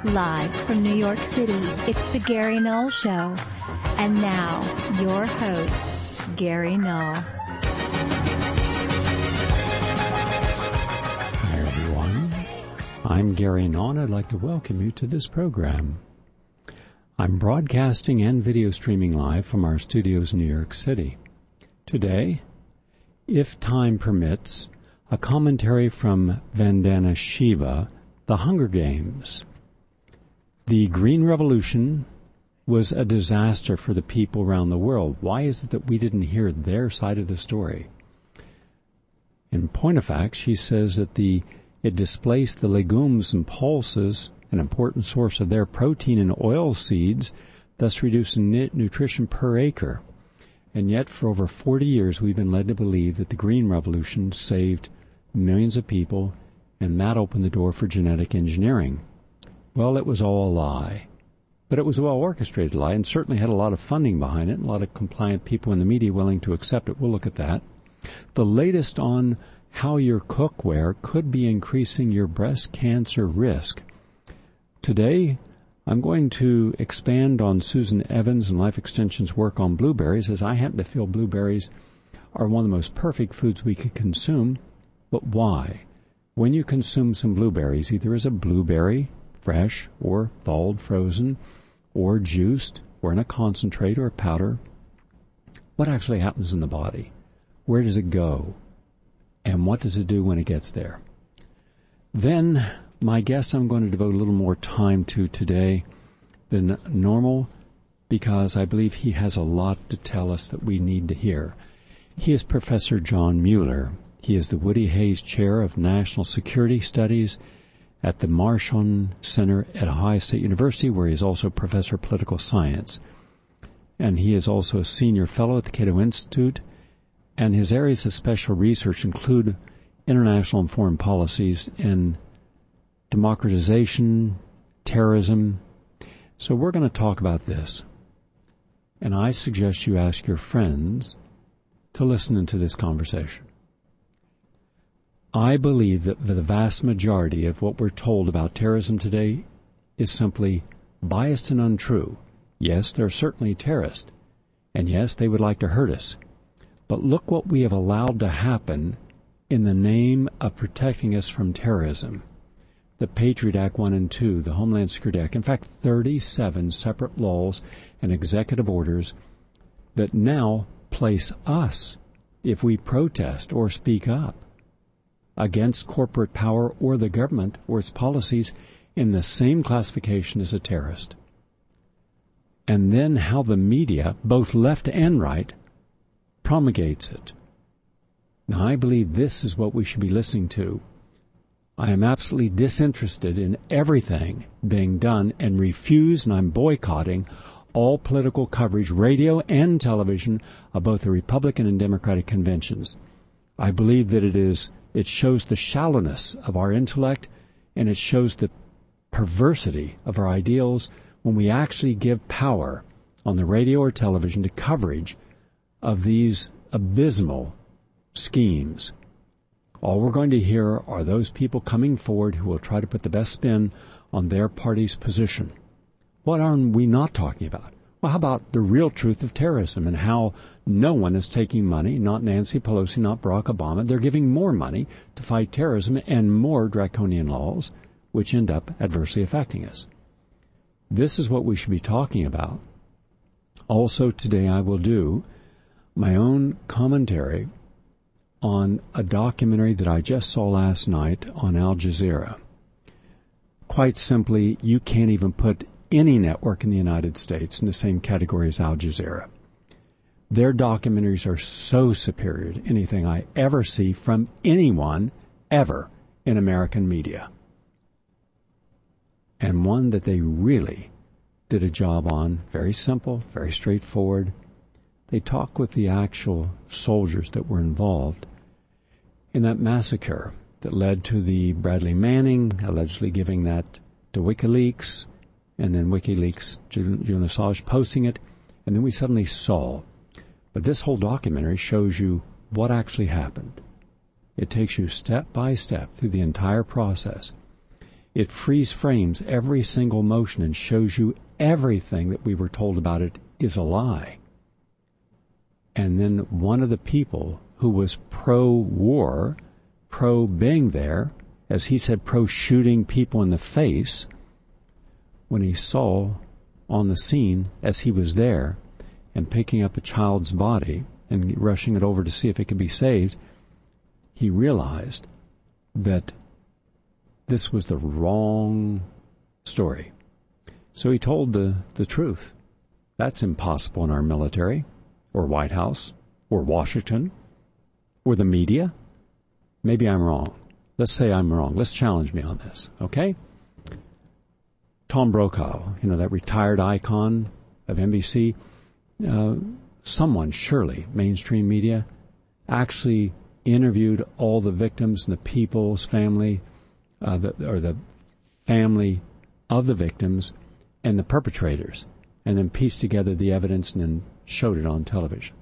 Live from New York City, it's the Gary Null Show. And now, your host, Gary Null. Hi, everyone. I'm Gary Null, and I'd like to welcome you to this program. I'm broadcasting and video streaming live from our studios in New York City. Today, if time permits, a commentary from Vandana Shiva, The Hunger Games. The Green Revolution was a disaster for the people around the world. Why is it that we didn't hear their side of the story? In point of fact, she says that it displaced the legumes and pulses, an important source of their protein and oil seeds, thus reducing nutrition per acre. And yet, for over 40 years, we've been led to believe that the Green Revolution saved millions of people, and that opened the door for genetic engineering. Well, it was all a lie. But it was a well-orchestrated lie, and certainly had a lot of funding behind it, and a lot of compliant people in the media willing to accept it. We'll look at that. The latest on how your cookware could be increasing your breast cancer risk. Today, I'm going to expand on Susan Evans and Life Extension's work on blueberries, as I happen to feel blueberries are one of the most perfect foods we could consume. But why? When you consume some blueberries, either as a blueberry, fresh or thawed, frozen, or juiced, or in a concentrate or a powder, what actually happens in the body? Where does it go? And what does it do when it gets there? Then, my guest I'm going to devote a little more time to today than normal, because I believe he has a lot to tell us that we need to hear. He is Professor John Mueller. He is the Woody Hayes Chair of National Security Studies at the Marshon Center at Ohio State University, where he is also Professor of Political Science. And he is also a Senior Fellow at the Cato Institute, and his areas of special research include international and foreign policies and democratization, terrorism. So we're going to talk about this. And I suggest you ask your friends to listen into this conversation. I believe that the vast majority of what we're told about terrorism today is simply biased and untrue. Yes, there are certainly terrorists, and yes, they would like to hurt us. But look what we have allowed to happen in the name of protecting us from terrorism. The Patriot Act 1 and 2, the Homeland Security Act, in fact, 37 separate laws and executive orders that now place us, if we protest or speak up against corporate power or the government or its policies, in the same classification as a terrorist. And then how the media, both left and right, promulgates it. Now, I believe this is what we should be listening to. I am absolutely disinterested in everything being done and refuse, and I'm boycotting all political coverage, radio and television, of both the Republican and Democratic conventions. I believe that it shows the shallowness of our intellect, and it shows the perversity of our ideals when we actually give power on the radio or television to coverage of these abysmal schemes. All we're going to hear are those people coming forward who will try to put the best spin on their party's position. What are we not talking about? Well, how about the real truth of terrorism and how no one is taking money, not Nancy Pelosi, not Barack Obama. They're giving more money to fight terrorism and more draconian laws, which end up adversely affecting us. This is what we should be talking about. Also, today I will do my own commentary on a documentary that I just saw last night on Al Jazeera. Quite simply, you can't even put any network in the United States in the same category as Al Jazeera. Their documentaries are so superior to anything I ever see from anyone ever in American media. And one that they really did a job on, very simple, very straightforward. They talk with the actual soldiers that were involved in that massacre that led to the Bradley Manning allegedly giving that to WikiLeaks, and then WikiLeaks, Julian Assange posting it, and then we suddenly saw. But this whole documentary shows you what actually happened. It takes you step by step through the entire process. It freeze frames every single motion and shows you everything that we were told about it is a lie. And then one of the people who was pro-war, pro-being there, as he said, pro-shooting people in the face, when he saw on the scene as he was there and picking up a child's body and rushing it over to see if it could be saved, he realized that this was the wrong story. So he told the truth. That's impossible in our military, or White House, or Washington, or the media. Maybe I'm wrong. Let's say I'm wrong. Let's challenge me on this, okay? Tom Brokaw, that retired icon of NBC, someone, surely, mainstream media, actually interviewed all the victims and the people's family, the family of the victims and the perpetrators, and then pieced together the evidence and then showed it on television.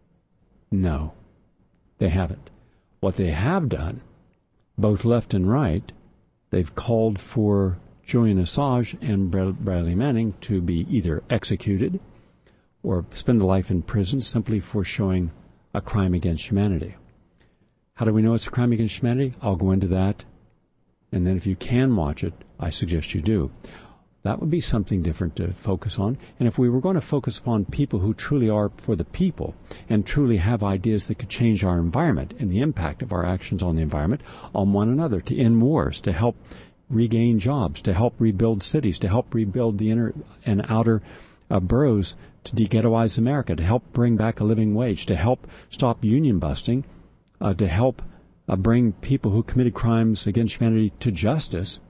No, they haven't. What they have done, both left and right, they've called for Julian Assange and Bradley Manning to be either executed or spend a life in prison simply for showing a crime against humanity. How do we know it's a crime against humanity? I'll go into that. And then if you can watch it, I suggest you do. That would be something different to focus on. And if we were going to focus upon people who truly are for the people and truly have ideas that could change our environment and the impact of our actions on the environment, on one another, to end wars, to help regain jobs, to help rebuild cities, to help rebuild the inner and outer boroughs, to de-ghettoize America, to help bring back a living wage, to help stop union busting, to help bring people who committed crimes against humanity to justice,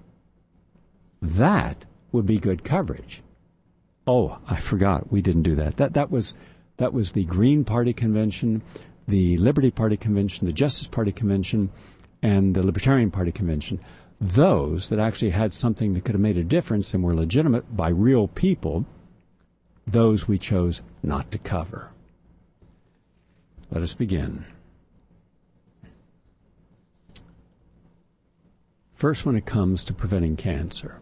that would be good coverage. Oh, I forgot. We didn't do that. That was the Green Party Convention, the Liberty Party Convention, the Justice Party Convention, and the Libertarian Party Convention. Those that actually had something that could have made a difference and were legitimate by real people, those we chose not to cover. Let us begin. First, when it comes to preventing cancer,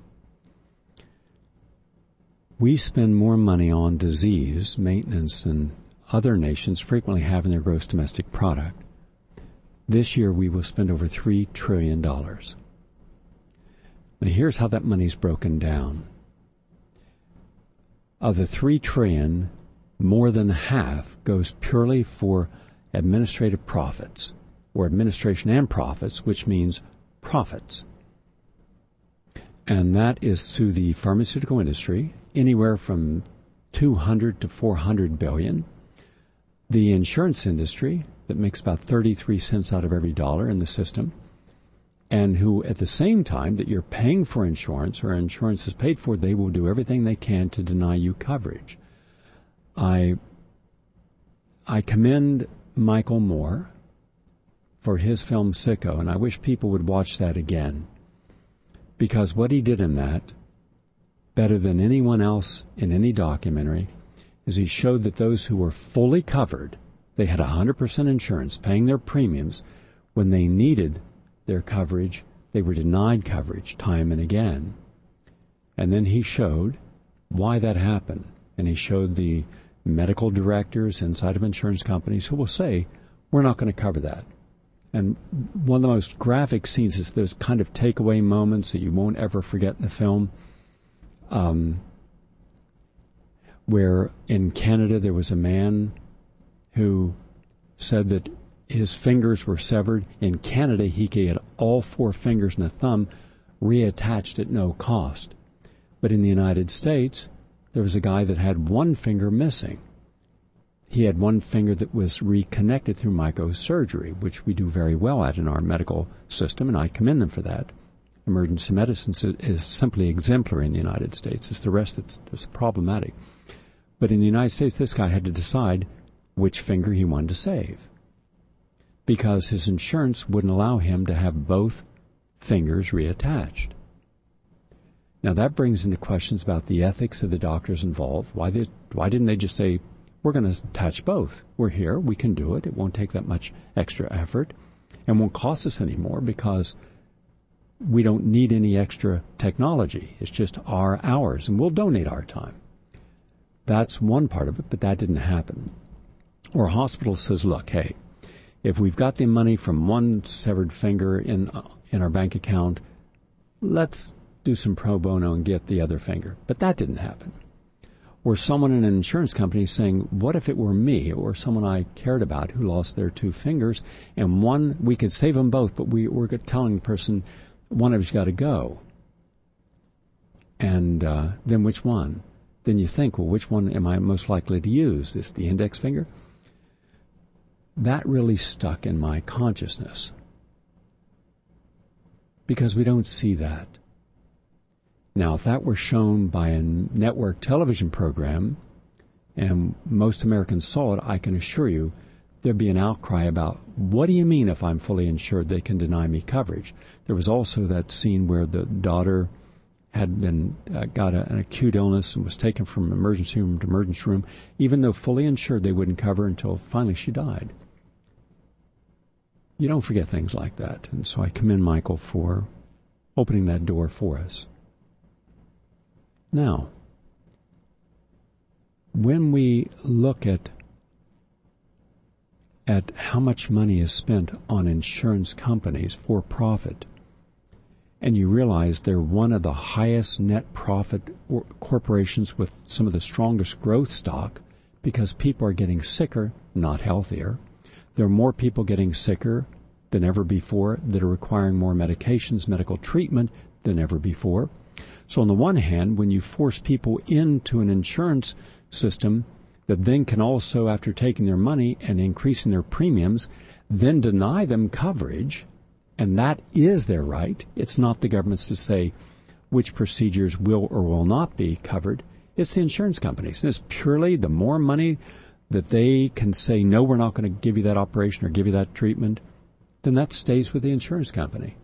we spend more money on disease maintenance than other nations frequently have in their gross domestic product. This year, we will spend over $3 trillion. Now, here's how that money's broken down. Of the $3 trillion, more than half goes purely for administrative profits, or administration and profits, which means profits. And that is through the pharmaceutical industry, anywhere from 200 to 400 billion. The insurance industry, that makes about 33 cents out of every dollar in the system, and who at the same time that you're paying for insurance or insurance is paid for, they will do everything they can to deny you coverage. I commend Michael Moore for his film Sicko, and I wish people would watch that again, because what he did in that, better than anyone else in any documentary, is he showed that those who were fully covered, they had 100% insurance, paying their premiums, when they needed their coverage, they were denied coverage time and again. And then he showed why that happened. And he showed the medical directors inside of insurance companies who will say, we're not going to cover that. And one of the most graphic scenes is those kind of takeaway moments that you won't ever forget in the film, where in Canada there was a man who said that his fingers were severed. In Canada, he could get all 4 fingers and a thumb reattached at no cost. But in the United States, there was a guy that had 1 finger missing. He had 1 finger that was reconnected through microsurgery, which we do very well at in our medical system, and I commend them for that. Emergency medicine is simply exemplary in the United States. It's the rest that's problematic. But in the United States, this guy had to decide which finger he wanted to save, because his insurance wouldn't allow him to have both fingers reattached. Now that brings into questions about the ethics of the doctors involved. Why didn't they just say, we're going to attach both. We're here. We can do it. It won't take that much extra effort and won't cost us any more, because we don't need any extra technology. It's just our hours, and we'll donate our time. That's one part of it, but that didn't happen. Or a hospital says, look, hey, if we've got the money from one severed finger in our bank account, let's do some pro bono and get the other finger. But that didn't happen. Or someone in an insurance company saying, what if it were me or someone I cared about who lost their two fingers, and one, we could save them both, but we're telling the person, one of you's got to go. And then which one? Then you think, well, which one am I most likely to use? Is the index finger? That really stuck in my consciousness because we don't see that. Now, if that were shown by a network television program and most Americans saw it, I can assure you there'd be an outcry about, what do you mean if I'm fully insured they can deny me coverage? There was also that scene where the daughter had been got an acute illness and was taken from emergency room to emergency room. Even though fully insured, they wouldn't cover until finally she died. You don't forget things like that. And so I commend Michael for opening that door for us. Now, when we look at how much money is spent on insurance companies for profit, and you realize they're one of the highest net profit corporations with some of the strongest growth stock because people are getting sicker, not healthier. There are more people getting sicker than ever before that are requiring more medications, medical treatment than ever before. So on the one hand, when you force people into an insurance system that then can also, after taking their money and increasing their premiums, then deny them coverage, and that is their right. It's not the government's to say which procedures will or will not be covered. It's the insurance companies. And it's purely the more money that they can say, no, we're not going to give you that operation or give you that treatment, then that stays with the insurance company.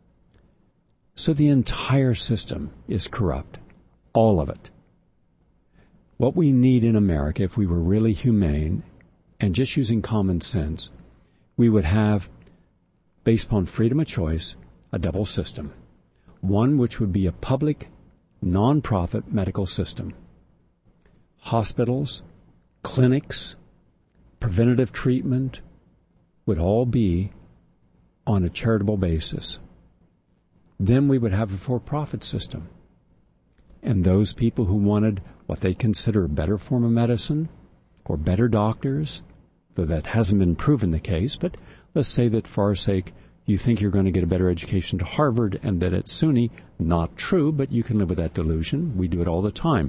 So the entire system is corrupt, all of it. What we need in America, if we were really humane and just using common sense, we would have, based upon freedom of choice, a double system. One which would be a public, non-profit medical system. Hospitals, clinics, preventative treatment would all be on a charitable basis. Then we would have a for-profit system. And those people who wanted what they consider a better form of medicine or better doctors, though that hasn't been proven the case, but let's say that for our sake you think you're going to get a better education to Harvard and that it's SUNY. Not true, but you can live with that delusion. We do it all the time.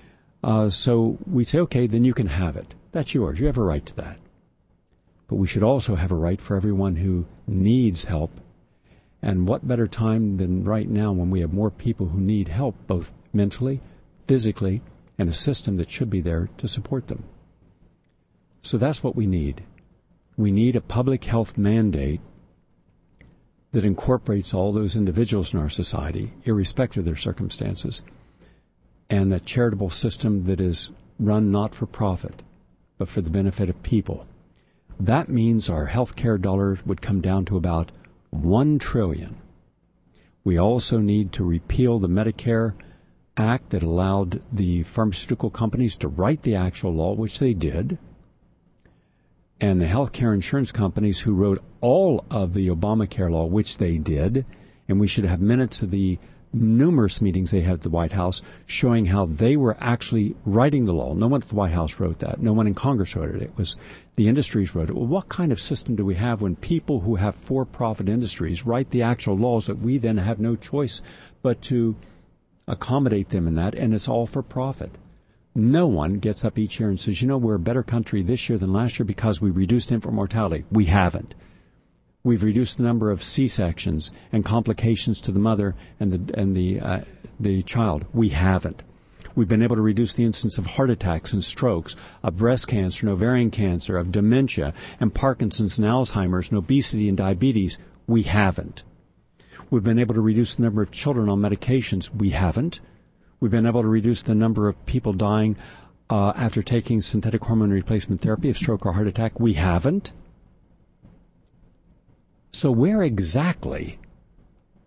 So we say, okay, then you can have it. That's yours. You have a right to that. But we should also have a right for everyone who needs help. And what better time than right now when we have more people who need help, both mentally, physically, and a system that should be there to support them. So that's what we need. We need a public health mandate that incorporates all those individuals in our society, irrespective of their circumstances, and a charitable system that is run not for profit, but for the benefit of people. That means our health care dollars would come down to about $1 trillion. We also need to repeal the Medicare Act that allowed the pharmaceutical companies to write the actual law, which they did, and the healthcare insurance companies who wrote all of the Obamacare law, which they did, and we should have minutes of the numerous meetings they had at the White House showing how they were actually writing the law. No one at the White House wrote that. No one in Congress wrote it. It was the industries wrote it. Well, what kind of system do we have when people who have for-profit industries write the actual laws that we then have no choice but to accommodate them in that, and it's all for profit? No one gets up each year and says, you know, we're a better country this year than last year because we reduced infant mortality. We haven't. We've reduced the number of C-sections and complications to the mother and the child. We haven't. We've been able to reduce the incidence of heart attacks and strokes, of breast cancer and ovarian cancer, of dementia and Parkinson's and Alzheimer's and obesity and diabetes. We haven't. We've been able to reduce the number of children on medications. We haven't. We've been able to reduce the number of people dying after taking synthetic hormone replacement therapy of stroke or heart attack. We haven't. So where exactly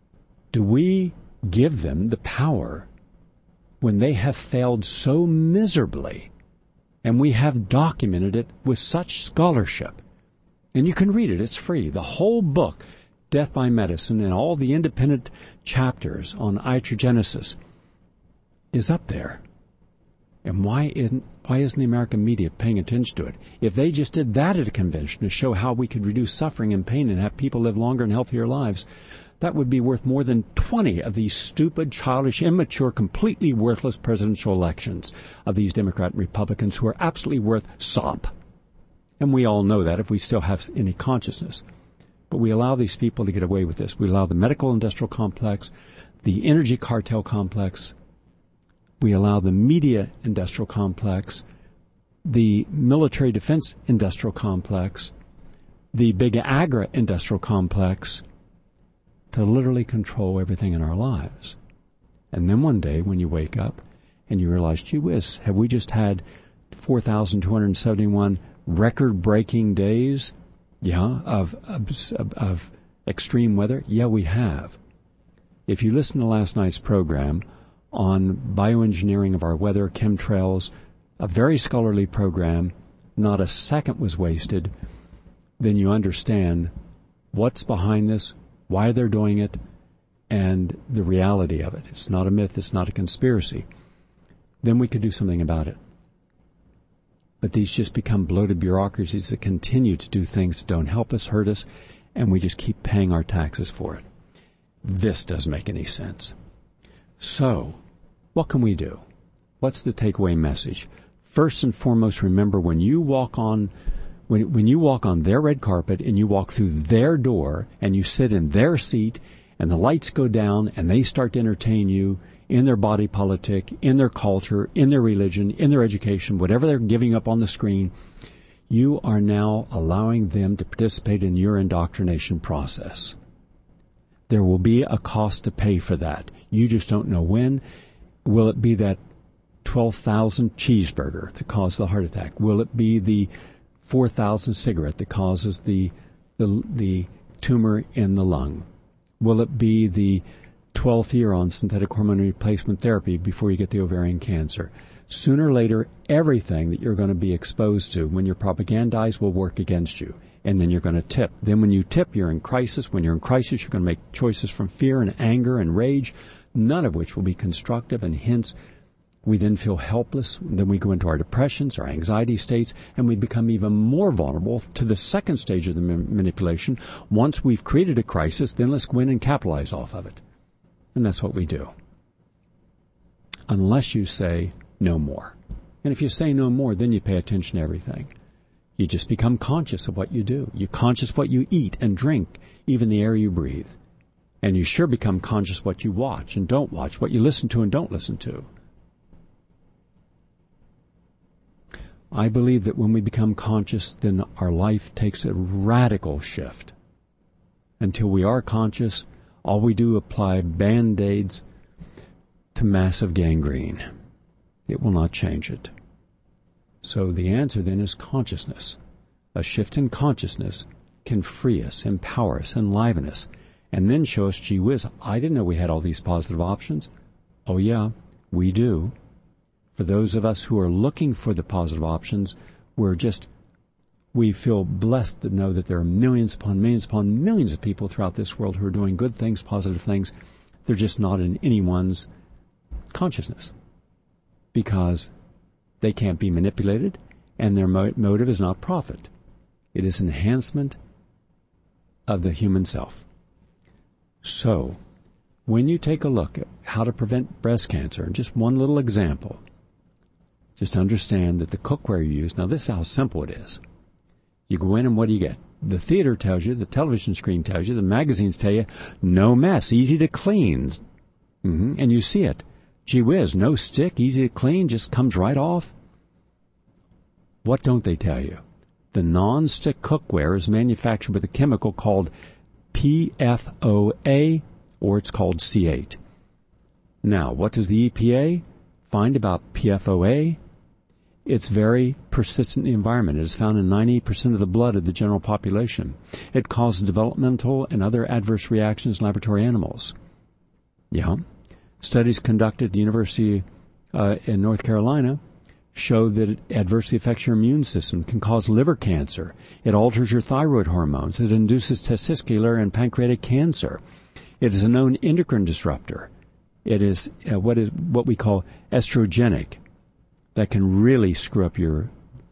do we give them the power when they have failed so miserably, and we have documented it with such scholarship? And you can read it. It's free. The whole book, Death by Medicine, and all the independent chapters on iatrogenesis is up there. And why isn't the American media paying attention to it? If they just did that at a convention to show how we could reduce suffering and pain and have people live longer and healthier lives, that would be worth more than 20 of these stupid, childish, immature, completely worthless presidential elections of these Democrat and Republicans who are absolutely worth sop. And we all know that if we still have any consciousness. But we allow these people to get away with this. We allow the medical industrial complex, the energy cartel complex, we allow the media industrial complex, the military defense industrial complex, the big agri industrial complex to literally control everything in our lives. And then one day when you wake up and you realize, gee whiz, have we just had 4,271 record-breaking days, of extreme weather? Yeah, we have. If you listen to last night's program on bioengineering of our weather, chemtrails, a very scholarly program, not a second was wasted, then you understand what's behind this, why they're doing it, and the reality of it. It's not a myth, it's not a conspiracy. Then we could do something about it. But these just become bloated bureaucracies that continue to do things that don't help us, hurt us, and we just keep paying our taxes for it. This doesn't make any sense. So, what can we do? What's the takeaway message? First and foremost, remember when you walk on their red carpet and you walk through their door and you sit in their seat and the lights go down and they start to entertain you in their body politic, in their culture, in their religion, in their education, whatever they're giving up on the screen, you are now allowing them to participate in your indoctrination process. There will be a cost to pay for that. You just don't know when. Will it be that 12,000 cheeseburger that caused the heart attack? Will it be the 4,000 cigarette that causes the tumor in the lung? Will it be the 12th year on synthetic hormone replacement therapy before you get the ovarian cancer? Sooner or later, everything that you're going to be exposed to when you're propagandized will work against you. And then you're going to tip. Then when you tip, you're in crisis. When you're in crisis, you're going to make choices from fear and anger and rage, none of which will be constructive, and hence we then feel helpless. Then we go into our depressions, our anxiety states, and we become even more vulnerable to the second stage of the manipulation. Once we've created a crisis, then let's go in and capitalize off of it. And that's what we do. Unless you say no more. And if you say no more, then you pay attention to everything. You just become conscious of what you do. You're conscious of what you eat and drink, even the air you breathe. And you sure become conscious of what you watch and don't watch, what you listen to and don't listen to. I believe that when we become conscious, then our life takes a radical shift. Until we are conscious, all we do apply Band-Aids to massive gangrene. It will not change it. So the answer then is consciousness. A shift in consciousness can free us, empower us, enliven us, and then show us, gee whiz, I didn't know we had all these positive options. Oh yeah, we do. For those of us who are looking for the positive options, we feel blessed to know that there are millions upon millions of people throughout this world who are doing good things, positive things. They're just not in anyone's consciousness because they can't be manipulated, and their motive is not profit. It is enhancement of the human self. So, when you take a look at how to prevent breast cancer, and just one little example, just understand that the cookware you use, now this is how simple it is. You go in and what do you get? The theater tells you, the television screen tells you, the magazines tell you, no mess, easy to clean. And you see it. Gee whiz, no stick, easy to clean, just comes right off. What don't they tell you? The non-stick cookware is manufactured with a chemical called PFOA, or it's called C8. Now, what does the EPA find about PFOA? It's very persistent in the environment. It is found in 98% of the blood of the general population. It causes developmental and other adverse reactions in laboratory animals. Yeah. Studies conducted at the University in North Carolina show that it adversely affects your immune system, can cause liver cancer. It alters your thyroid hormones. It induces testicular and pancreatic cancer. It is a known endocrine disruptor. It is what we call estrogenic, that can really screw up your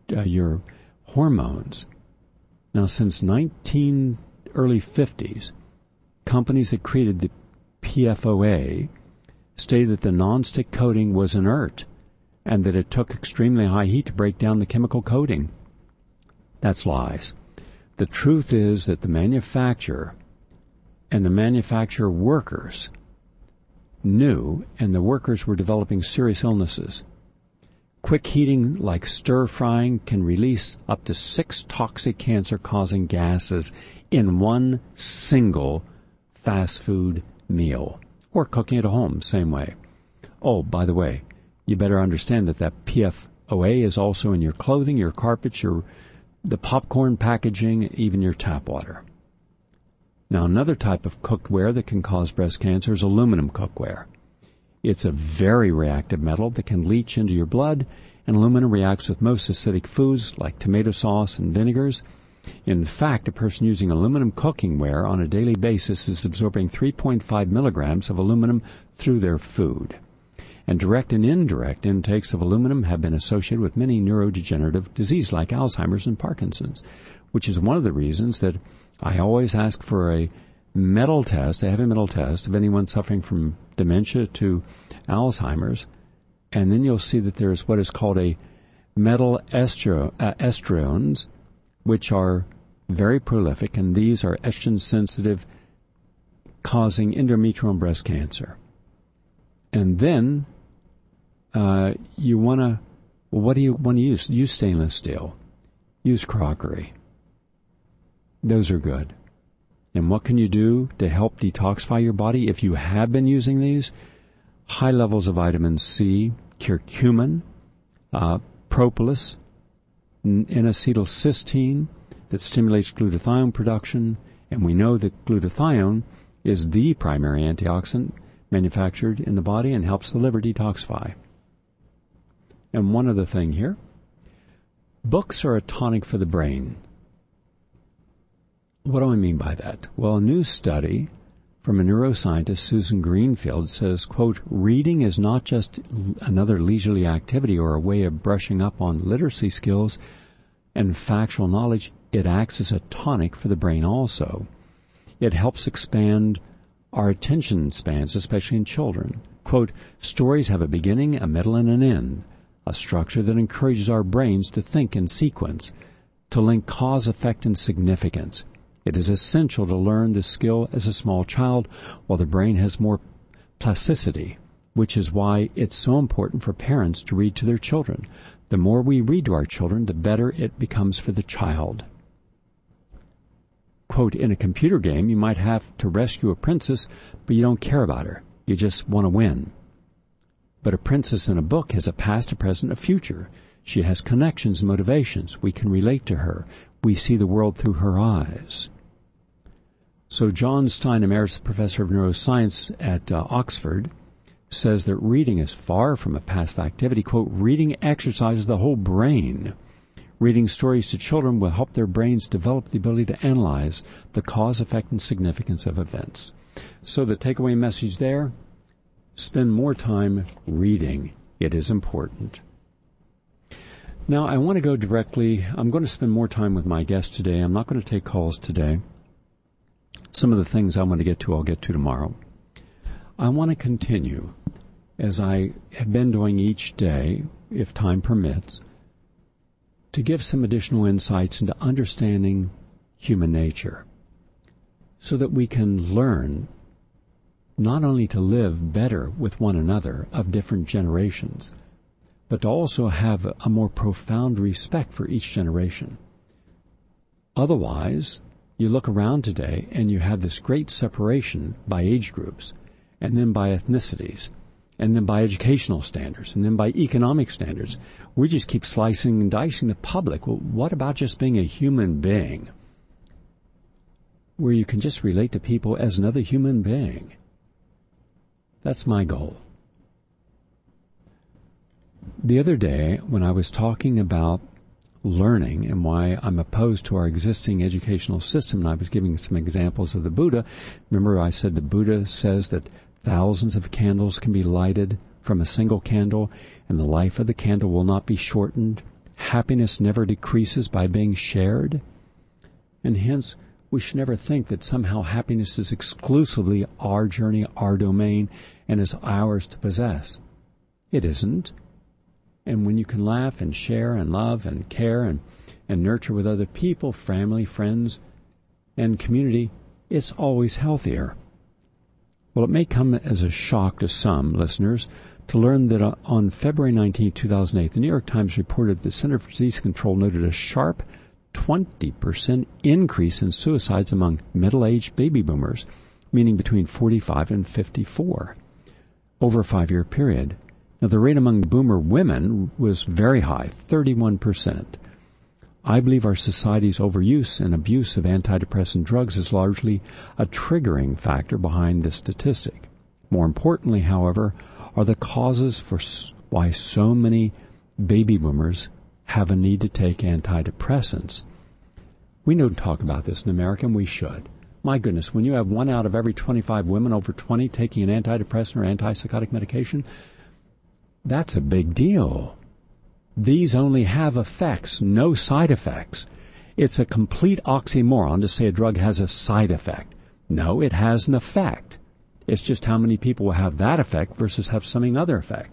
hormones. Now, since early 50s, companies that created the PFOA stated that the nonstick coating was inert and that it took extremely high heat to break down the chemical coating. That's lies. The truth is that the manufacturer and the manufacturer workers knew, and the workers were developing serious illnesses. Quick heating, like stir-frying, can release up to 6 toxic cancer-causing gases in one single fast food meal. Or cooking at home, same way. Oh, by the way, you better understand that PFOA is also in your clothing, your carpets, the popcorn packaging, even your tap water. Now, another type of cookware that can cause breast cancer is aluminum cookware. It's a very reactive metal that can leach into your blood, and aluminum reacts with most acidic foods like tomato sauce and vinegars. In fact, a person using aluminum cookingware on a daily basis is absorbing 3.5 milligrams of aluminum through their food. And direct and indirect intakes of aluminum have been associated with many neurodegenerative diseases like Alzheimer's and Parkinson's, which is one of the reasons that I always ask for a metal test, a heavy metal test, of anyone suffering from dementia to Alzheimer's, and then you'll see that there's what is called a metal estrogens, which are very prolific, and these are estrogen-sensitive, causing endometrial and breast cancer. And then you want to, well, what do you want to use? Use stainless steel. Use crockery. Those are good. And what can you do to help detoxify your body if you have been using these? High levels of vitamin C, curcumin, propolis, N-acetylcysteine that stimulates glutathione production, and we know that glutathione is the primary antioxidant manufactured in the body and helps the liver detoxify. And one other thing here, books are a tonic for the brain. What do I mean by that? Well, a new study from a neuroscientist, Susan Greenfield, says, quote, reading is not just another leisurely activity or a way of brushing up on literacy skills and factual knowledge. It acts as a tonic for the brain also. It helps expand our attention spans, especially in children. Quote, stories have a beginning, a middle, and an end, a structure that encourages our brains to think in sequence, to link cause, effect, and significance. It is essential to learn this skill as a small child while the brain has more plasticity, which is why it's so important for parents to read to their children. The more we read to our children, the better it becomes for the child. Quote, in a computer game, you might have to rescue a princess, but you don't care about her. You just want to win. But a princess in a book has a past, a present, a future. She has connections and motivations. We can relate to her. We see the world through her eyes. So John Stein, Emeritus Professor of Neuroscience at Oxford, says that reading is far from a passive activity. Quote, reading exercises the whole brain. Reading stories to children will help their brains develop the ability to analyze the cause, effect, and significance of events. So the takeaway message there, spend more time reading. It is important. Now, I want to go directly, I'm going to spend more time with my guest today. I'm not going to take calls today. Some of the things I want to get to, I'll get to tomorrow. I want to continue, as I have been doing each day, if time permits, to give some additional insights into understanding human nature so that we can learn not only to live better with one another of different generations, but to also have a more profound respect for each generation. Otherwise, you look around today and you have this great separation by age groups, and then by ethnicities, and then by educational standards, and then by economic standards. We just keep slicing and dicing the public. Well, what about just being a human being, where you can just relate to people as another human being? That's my goal. The other day, when I was talking about learning and why I'm opposed to our existing educational system, and I was giving some examples of the Buddha, remember I said the Buddha says that thousands of candles can be lighted from a single candle, and the life of the candle will not be shortened. Happiness never decreases by being shared. And hence, we should never think that somehow happiness is exclusively our journey, our domain, and is ours to possess. It isn't. And when you can laugh and share and love and care and nurture with other people, family, friends, and community, it's always healthier. Well, it may come as a shock to some listeners to learn that on February 19, 2008, the New York Times reported the Center for Disease Control noted a sharp 20% increase in suicides among middle-aged baby boomers, meaning between 45 and 54, over a 5-year period. Now, the rate among boomer women was very high, 31%. I believe our society's overuse and abuse of antidepressant drugs is largely a triggering factor behind this statistic. More importantly, however, are the causes for why so many baby boomers have a need to take antidepressants. We don't talk about this in America, and we should. My goodness, when you have 1 out of every 25 women over 20 taking an antidepressant or antipsychotic medication, that's a big deal. These only have effects, no side effects. It's a complete oxymoron to say a drug has a side effect. No, it has an effect. It's just how many people will have that effect versus have something other effect.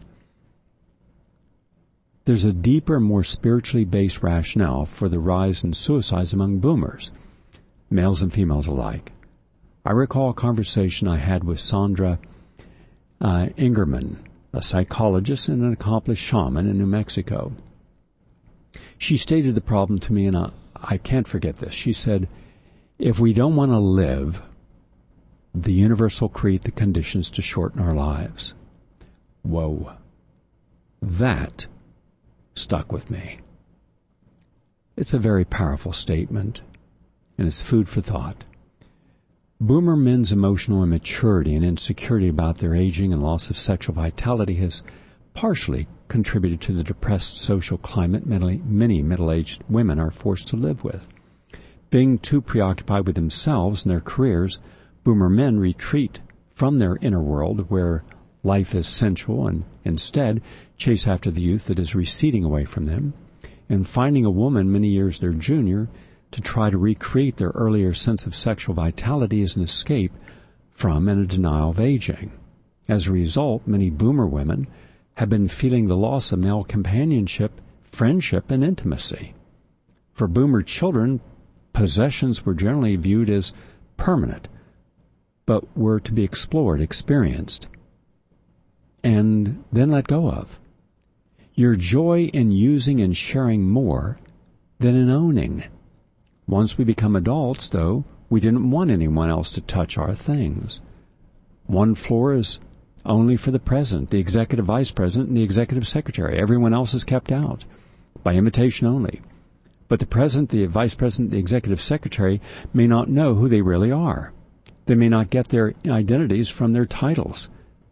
There's a deeper, more spiritually based rationale for the rise in suicides among boomers, males and females alike. I recall a conversation I had with Sandra Ingerman, a psychologist and an accomplished shaman in New Mexico. She stated the problem to me, and I can't forget this. She said, if we don't want to live, the universe will create the conditions to shorten our lives. Whoa. That stuck with me. It's a very powerful statement, and it's food for thought. Boomer men's emotional immaturity and insecurity about their aging and loss of sexual vitality has partially contributed to the depressed social climate many middle-aged women are forced to live with. Being too preoccupied with themselves and their careers, boomer men retreat from their inner world where life is sensual and instead chase after the youth that is receding away from them, and finding a woman many years their junior to try to recreate their earlier sense of sexual vitality is an escape from and a denial of aging. As a result, many boomer women have been feeling the loss of male companionship, friendship, and intimacy. For boomer children, possessions were generally viewed as permanent, but were to be explored, experienced, and then let go of. Your joy in using and sharing more than in owning. Once we become adults, though, we didn't want anyone else to touch our things. One floor is only for the president, the executive vice president, and the executive secretary. Everyone else is kept out, by invitation only. But the president, the vice president, the executive secretary may not know who they really are. They may not get their identities from their titles.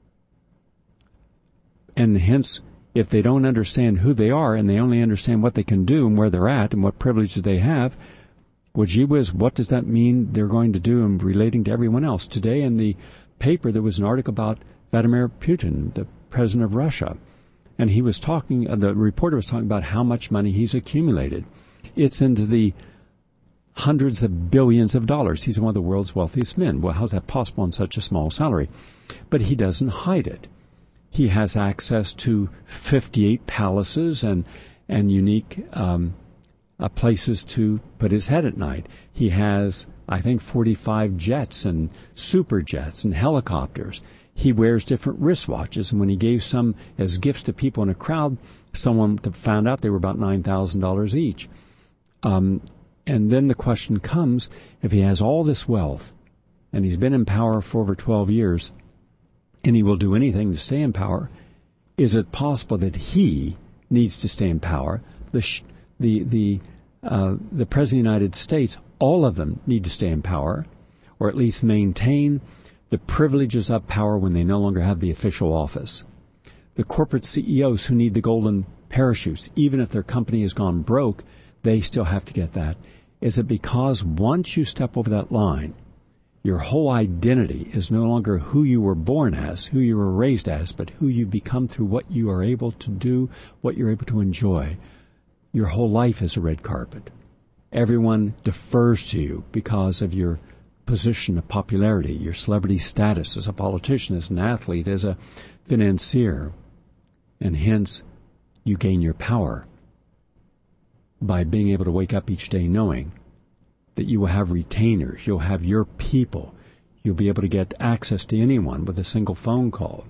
And hence, if they don't understand who they are and they only understand what they can do and where they're at and what privileges they have, well, gee whiz, what does that mean they're going to do in relating to everyone else? Today in the paper there was an article about Vladimir Putin, the president of Russia, and he was talking, the reporter was talking about how much money he's accumulated. It's into the hundreds of billions of dollars. He's one of the world's wealthiest men. Well, how's that possible on such a small salary? But he doesn't hide it. He has access to 58 palaces and unique places to put his head at night. He has, I think, 45 jets and super jets and helicopters. He wears different wristwatches, and when he gave some as gifts to people in a crowd, someone found out they were about $9,000 each. And then the question comes, if he has all this wealth, and he's been in power for over 12 years, and he will do anything to stay in power, is it possible that he needs to stay in power? The President of the United States, all of them need to stay in power, or at least maintain the privileges of power when they no longer have the official office. The corporate CEOs who need the golden parachutes, even if their company has gone broke, they still have to get that. Is it because once you step over that line, your whole identity is no longer who you were born as, who you were raised as, but who you become through what you are able to do, what you're able to enjoy. Your whole life is a red carpet. Everyone defers to you because of your position of popularity, your celebrity status as a politician, as an athlete, as a financier. And hence, you gain your power by being able to wake up each day knowing that you will have retainers, you'll have your people, you'll be able to get access to anyone with a single phone call.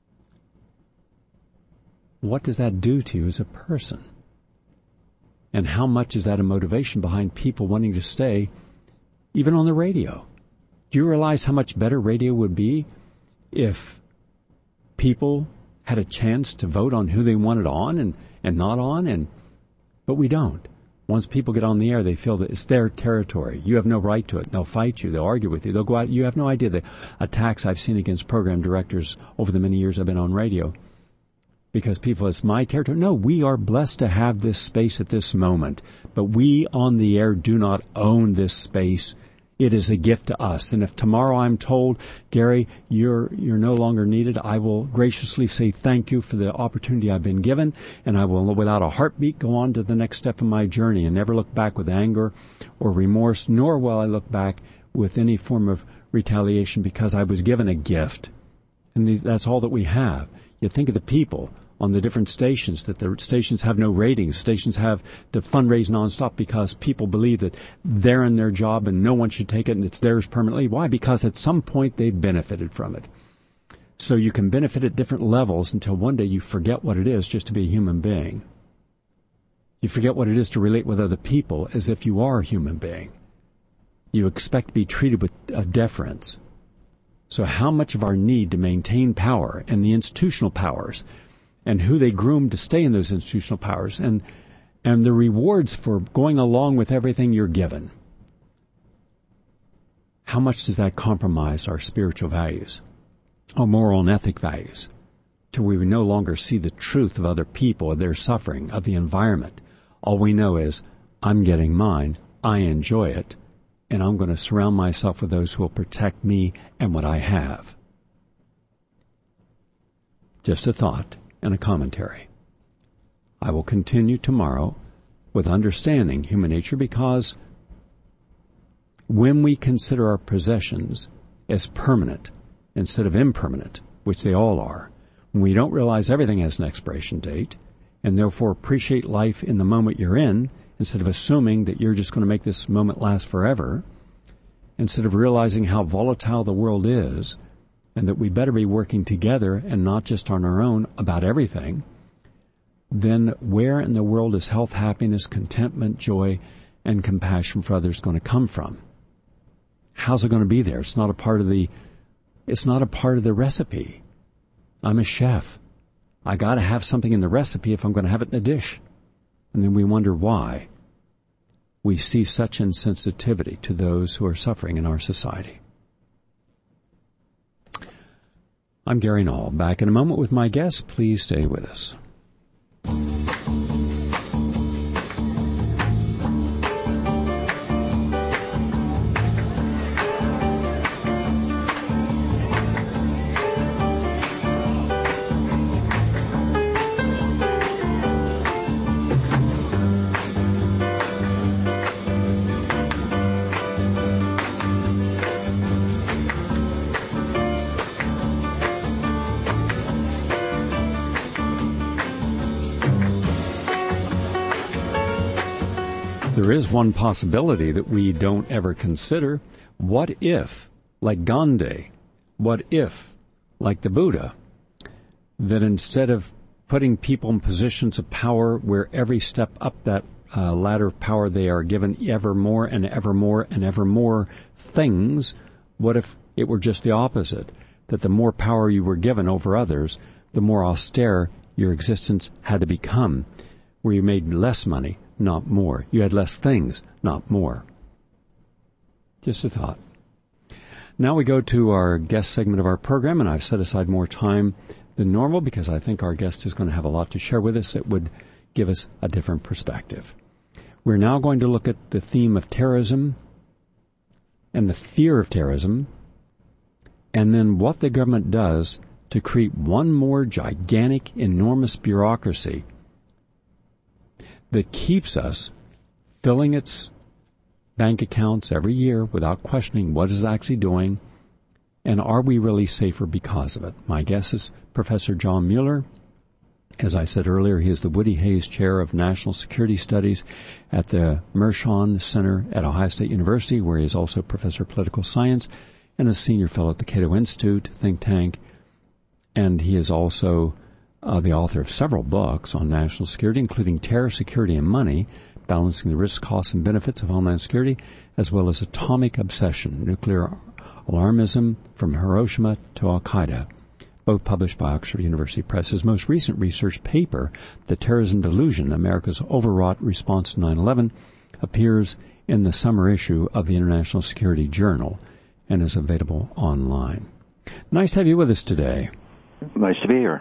What does that do to you as a person? And how much is that a motivation behind people wanting to stay even on the radio? Do you realize how much better radio would be if people had a chance to vote on who they wanted on and not on? But we don't. Once people get on the air, they feel that it's their territory. You have no right to it. They'll fight you. They'll argue with you. They'll go out. You have no idea the attacks I've seen against program directors over the many years I've been on radio. Because people, it's my territory. No, we are blessed to have this space at this moment. But we on the air do not own this space. It is a gift to us. And if tomorrow I'm told, Gary, you're no longer needed, I will graciously say thank you for the opportunity I've been given, and I will, without a heartbeat, go on to the next step of my journey and never look back with anger or remorse, nor will I look back with any form of retaliation because I was given a gift. And that's all that we have. You think of the people on the different stations, that the stations have no ratings. Stations have to fundraise nonstop because people believe that they're in their job and no one should take it and it's theirs permanently. Why? Because at some point they've benefited from it. So you can benefit at different levels until one day you forget what it is just to be a human being. You forget what it is to relate with other people as if you are a human being. You expect to be treated with a deference. So how much of our need to maintain power and the institutional powers and who they groom to stay in those institutional powers, and the rewards for going along with everything you're given. How much does that compromise our spiritual values, our moral and ethic values, till we no longer see the truth of other people, of their suffering, of the environment? All we know is, I'm getting mine, I enjoy it, and I'm going to surround myself with those who will protect me and what I have. Just a thought and a commentary. I will continue tomorrow with understanding human nature, because when we consider our possessions as permanent instead of impermanent, which they all are, when we don't realize everything has an expiration date and therefore appreciate life in the moment you're in instead of assuming that you're just going to make this moment last forever, instead of realizing how volatile the world is and that we better be working together and not just on our own about everything, then where in the world is health, happiness, contentment, joy, and compassion for others going to come from? How's it going to be there? It's not a part of the recipe. I'm a chef. I got to have something in the recipe if I'm going to have it in the dish. And then we wonder why we see such insensitivity to those who are suffering in our society. I'm Gary Null. Back in a moment with my guest. Please stay with us. There is one possibility that we don't ever consider. What if, like Gandhi, what if, like the Buddha, that instead of putting people in positions of power where every step up that ladder of power they are given ever more and ever more and ever more things, what if it were just the opposite, that the more power you were given over others, the more austere your existence had to become, where you made less money, not more. You had less things, not more. Just a thought. Now we go to our guest segment of our program, and I've set aside more time than normal because I think our guest is going to have a lot to share with us that would give us a different perspective. We're now going to look at the theme of terrorism and the fear of terrorism, and then what the government does to create one more gigantic, enormous bureaucracy that keeps us filling its bank accounts every year without questioning what it's actually doing, and are we really safer because of it? My guest is Professor John Mueller. As I said earlier, he is the Woody Hayes Chair of National Security Studies at the Mershon Center at Ohio State University, where he is also Professor of Political Science and a Senior Fellow at the Cato Institute think tank. And he is also the author of several books on national security, including Terror, Security, and Money, Balancing the Risks, Costs, and Benefits of Homeland Security, as well as Atomic Obsession, Nuclear Alarmism from Hiroshima to Al-Qaeda, both published by Oxford University Press. His most recent research paper, The Terrorism Delusion, America's Overwrought Response to 9/11, appears in the summer issue of the International Security Journal and is available online. Nice to have you with us today. Nice to be here.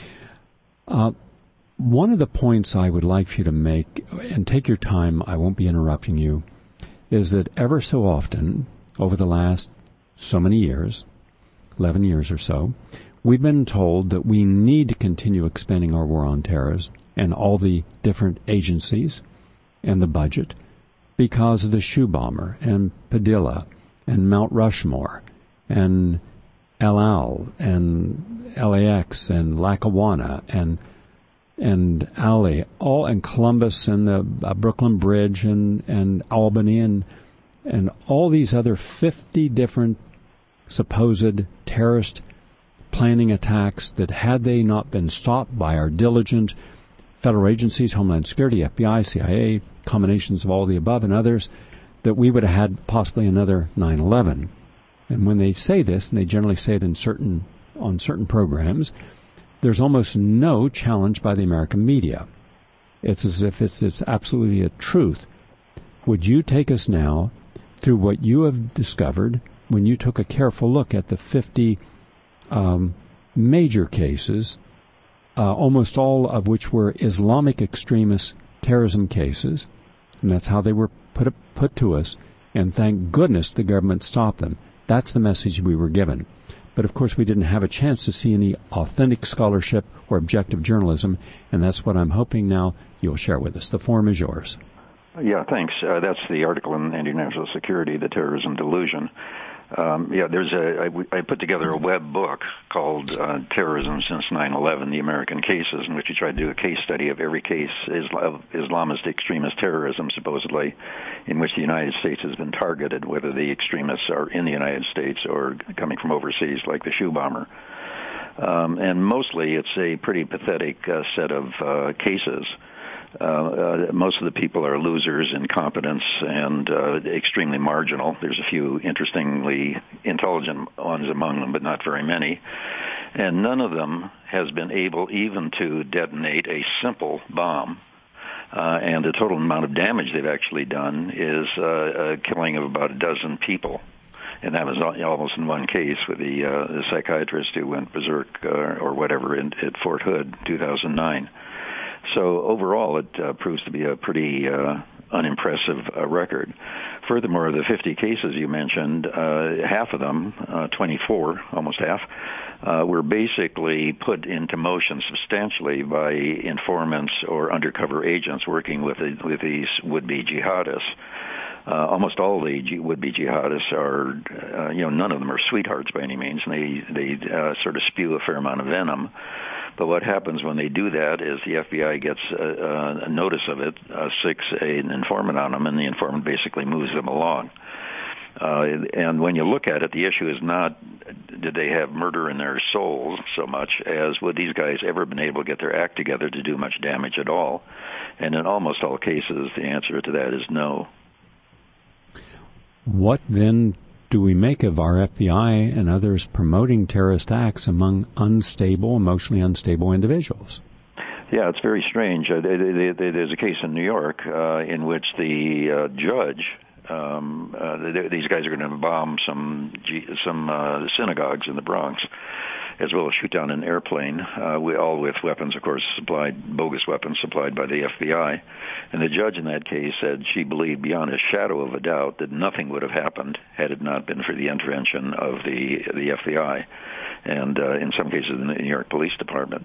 One of the points I would like for you to make, and take your time, I won't be interrupting you, is that ever so often, over the last so many years, 11 years or so, we've been told that we need to continue expanding our war on terrorism and all the different agencies and the budget because of the shoe bomber and Padilla and Mount Rushmore and El Al and LAX and Lackawanna and Alley, all and Columbus and the Brooklyn Bridge and Albany and all these other 50 different supposed terrorist planning attacks that, had they not been stopped by our diligent federal agencies, Homeland Security, FBI, CIA, combinations of all the above and others, that we would have had possibly another 9/11. And when they say this, and they generally say it on certain programs, there's almost no challenge by the American media. It's as if it's absolutely a truth. Would you take us now through what you have discovered when you took a careful look at the 50 major cases, almost all of which were Islamic extremist terrorism cases, and that's how they were put to us, and thank goodness the government stopped them. That's the message we were given. But, of course, we didn't have a chance to see any authentic scholarship or objective journalism, and that's what I'm hoping now you'll share with us. The forum is yours. Yeah, thanks. That's the article in International Security, The Terrorism Delusion. I put together a web book called Terrorism Since 9/11, The American Cases, in which we tried to do a case study of every case of Islamist extremist terrorism, supposedly, in which the United States has been targeted, whether the extremists are in the United States or coming from overseas, like the shoe bomber. And mostly it's a pretty pathetic set of cases. Most of the people are losers, incompetents, and extremely marginal. There's a few interestingly intelligent ones among them, but not very many. And none of them has been able even to detonate a simple bomb. And the total amount of damage they've actually done is a killing of about a dozen people. And that was almost in one case with the psychiatrist who went berserk or whatever at Fort Hood, 2009. So overall, it proves to be a pretty unimpressive record. Furthermore, the 50 cases you mentioned, half of them, 24, almost half, were basically put into motion substantially by informants or undercover agents working with these would-be jihadists. Almost all the would-be jihadists are, none of them are sweethearts by any means, and they sort of spew a fair amount of venom. But what happens when they do that is the FBI gets a notice of it, sticks an informant on them, and the informant basically moves them along. And when you look at it, the issue is not did they have murder in their souls so much as would these guys ever been able to get their act together to do much damage at all. And in almost all cases, the answer to that is no. What then do we make of our FBI and others promoting terrorist acts among emotionally unstable individuals? Yeah, it's very strange. There's a case in New York in which the judge these guys are going to bomb some synagogues in the Bronx, as well as shoot down an airplane, all with weapons, of course, bogus weapons supplied by the FBI. And the judge in that case said she believed beyond a shadow of a doubt that nothing would have happened had it not been for the intervention of the FBI, and in some cases the New York Police Department.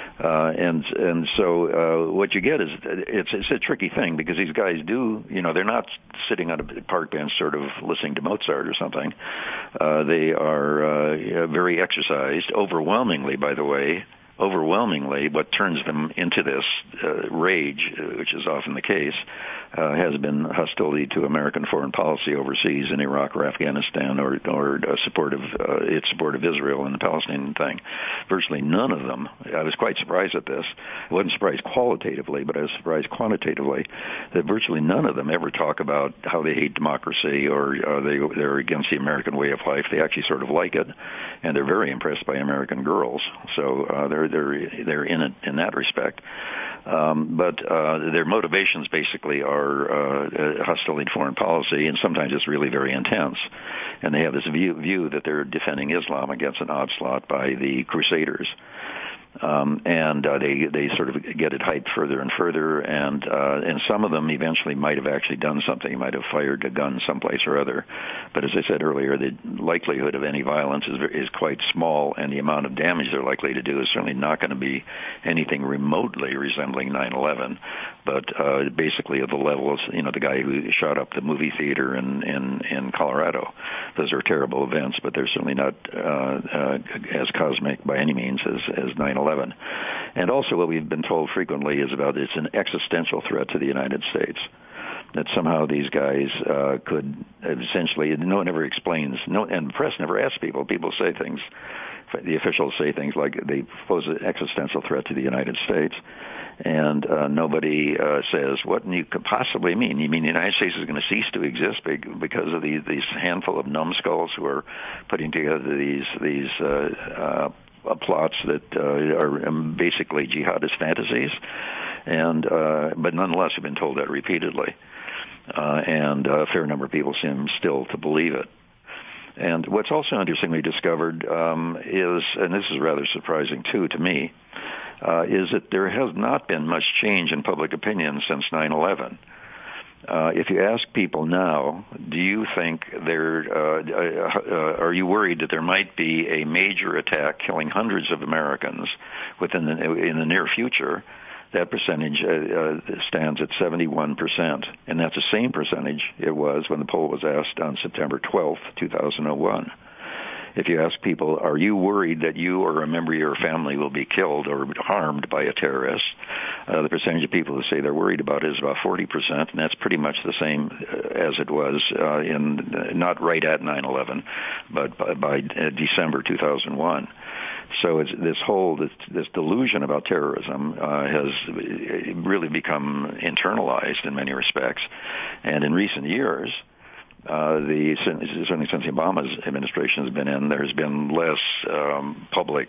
And so what you get is it's a tricky thing, because these guys they're not sitting on a park bench sort of listening to Mozart or something. They are very exercised, overwhelmingly, by the way. Overwhelmingly, what turns them into this rage, which is often the case, has been hostility to American foreign policy overseas in Iraq or Afghanistan, or its support of Israel and the Palestinian thing. Virtually none of them. I was quite surprised at this. I wasn't surprised qualitatively, but I was surprised quantitatively that virtually none of them ever talk about how they hate democracy or they're against the American way of life. They actually sort of like it, and they're very impressed by American girls. So they're in it in that respect. But their motivations basically are hostility to foreign policy, and sometimes it's really very intense. And they have this view that they're defending Islam against an onslaught by the Crusaders. And they sort of get it hyped further and further, and some of them eventually might have actually done something, might have fired a gun someplace or other. But as I said earlier, the likelihood of any violence is quite small, and the amount of damage they're likely to do is certainly not going to be anything remotely resembling 9/11. But basically, of the levels, the guy who shot up the movie theater in Colorado, those are terrible events, but they're certainly not as cosmic by any means as 9/11. And also what we've been told frequently is about it's an existential threat to the United States, that somehow these guys could essentially, no one ever explains, and the press never asks people. People say things, the officials say things like they pose an existential threat to the United States, and nobody says, what you could possibly mean? You mean the United States is going to cease to exist because of these handful of numbskulls who are putting together these plots that are basically jihadist fantasies, but nonetheless have been told that repeatedly, and a fair number of people seem still to believe it. And what's also interestingly discovered is, and this is rather surprising too to me, is that there has not been much change in public opinion since 9/11. If you ask people now, do you think are you worried that there might be a major attack killing hundreds of Americans in the near future? That percentage stands at 71%, and that's the same percentage it was when the poll was asked on September 12th, 2001. If you ask people, are you worried that you or a member of your family will be killed or harmed by a terrorist, the percentage of people who say they're worried about it is about 40%, and that's pretty much the same as it was not right at 9/11, but by December 2001. So it's this delusion about terrorism has really become internalized in many respects, and in recent years, certainly since Obama's administration has been in, there's been less public,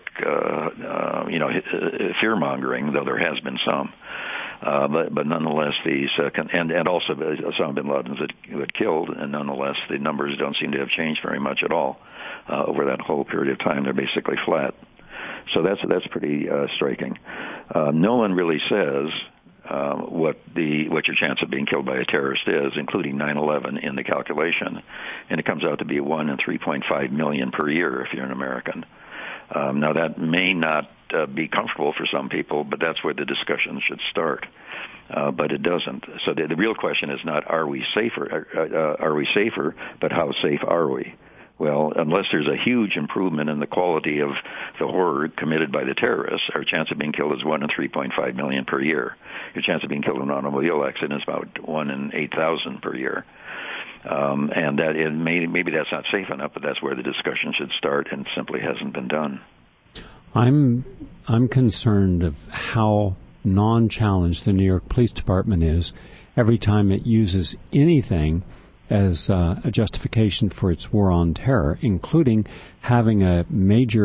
fear-mongering, though there has been some. But nonetheless, and also Osama bin Laden who had killed, and nonetheless, the numbers don't seem to have changed very much at all over that whole period of time. They're basically flat. So that's pretty striking. No one really says what your chance of being killed by a terrorist is, including 9/11 in the calculation, and it comes out to be 1 in 3.5 million per year if you're an American. Now that may not be comfortable for some people, but that's where the discussion should start. But it doesn't. So the real question is not are we safer, but how safe are we? Well, unless there's a huge improvement in the quality of the horror committed by the terrorists, our chance of being killed is 1 in 3.5 million per year. Your chance of being killed in an automobile accident is about 1 in 8,000 per year. And that maybe that's not safe enough, but that's where the discussion should start, and simply hasn't been done. I'm concerned of how non-challenged the New York Police Department is every time it uses anything as a justification for its war on terror, including having a major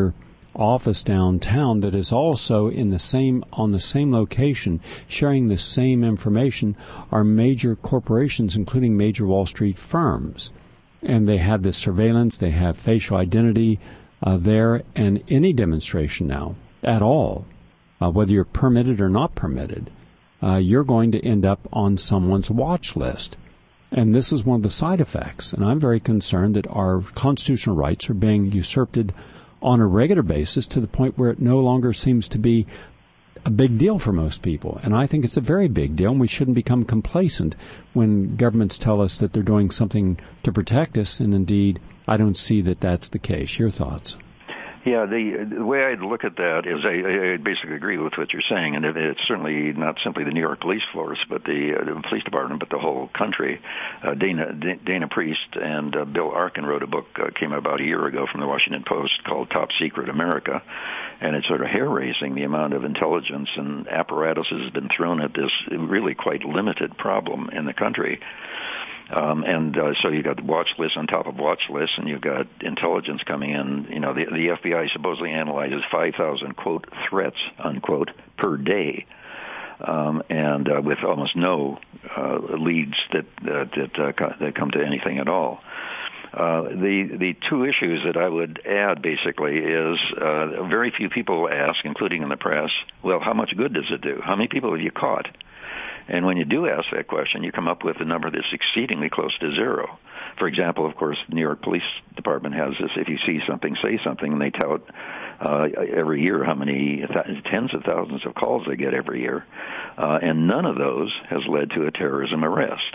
office downtown that is also on the same location, sharing the same information, are major corporations, including major Wall Street firms. And they have this surveillance, they have facial identity there, and any demonstration now at all, whether you're permitted or not permitted, you're going to end up on someone's watch list. And this is one of the side effects. And I'm very concerned that our constitutional rights are being usurped on a regular basis to the point where it no longer seems to be a big deal for most people. And I think it's a very big deal, and we shouldn't become complacent when governments tell us that they're doing something to protect us. And indeed, I don't see that that's the case. Your thoughts? Yeah, the way I'd look at that is I basically agree with what you're saying, and it's certainly not simply the New York police force, but the police department, but the whole country. Dana Priest and Bill Arkin wrote a book, came out about a year ago from the Washington Post, called Top Secret America, and it's sort of hair-raising the amount of intelligence and apparatus that has been thrown at this really quite limited problem in the country. So you've got watch lists on top of watch lists, and you've got intelligence coming in. You know, the FBI supposedly analyzes 5,000, quote, threats, unquote, per day, and with almost no leads that come to anything at all. The two issues that I would add basically is very few people ask, including in the press, well, how much good does it do? How many people have you caught? And when you do ask that question, you come up with a number that's exceedingly close to zero. For example, of course, the New York Police Department has this, if you see something, say something, and they tout every year how many tens of thousands of calls they get every year. And none of those has led to a terrorism arrest.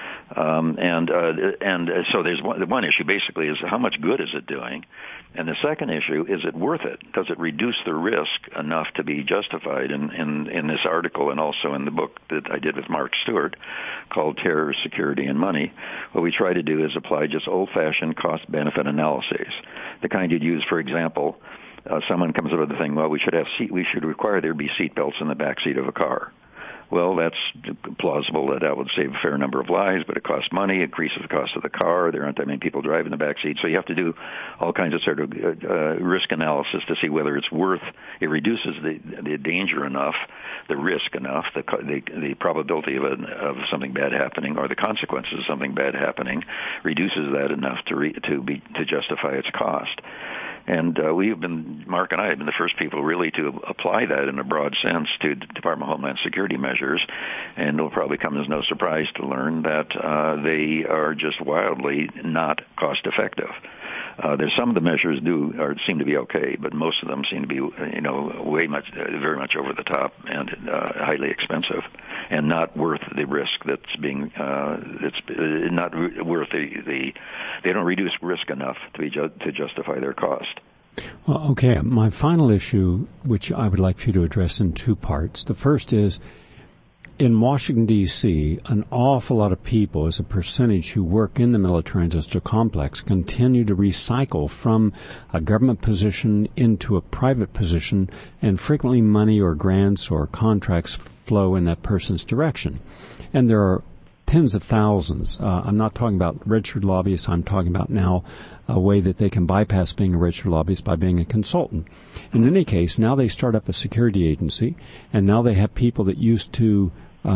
So there's one issue basically is how much good is it doing? And the second issue, is it worth it? Does it reduce the risk enough to be justified? In this article and also in the book that I did with Mark Stewart called Terror, Security, and Money, what we try to do is apply just old-fashioned cost-benefit analyses. The kind you'd use, for example, someone comes up with the thing, well, we should require there be seat belts in the back seat of a car. Well, that's plausible that would save a fair number of lives, but it costs money, increases the cost of the car. There aren't that many people driving the back seat, so you have to do all kinds of sort of risk analysis to see whether it's worth. It reduces the danger enough, the risk enough, the probability of something bad happening, or the consequences of something bad happening, reduces that enough to justify its cost. And Mark and I have been the first people really to apply that in a broad sense to Department of Homeland Security measures, and it'll probably come as no surprise to learn that they are just wildly not cost effective. There's some of the measures seem to be okay, but most of them seem to be, very much over the top and highly expensive, and not worth the risk that's being. It's not worth they don't reduce risk enough to justify their cost. Well, okay. My final issue, which I would like for you to address in two parts. The first is, in Washington, D.C., an awful lot of people, as a percentage who work in the military industrial complex, continue to recycle from a government position into a private position, and frequently money or grants or contracts flow in that person's direction. And there are tens of thousands. I'm not talking about registered lobbyists. I'm talking about now a way that they can bypass being a registered lobbyist by being a consultant. In any case, now they start up a security agency, and now they have people that used to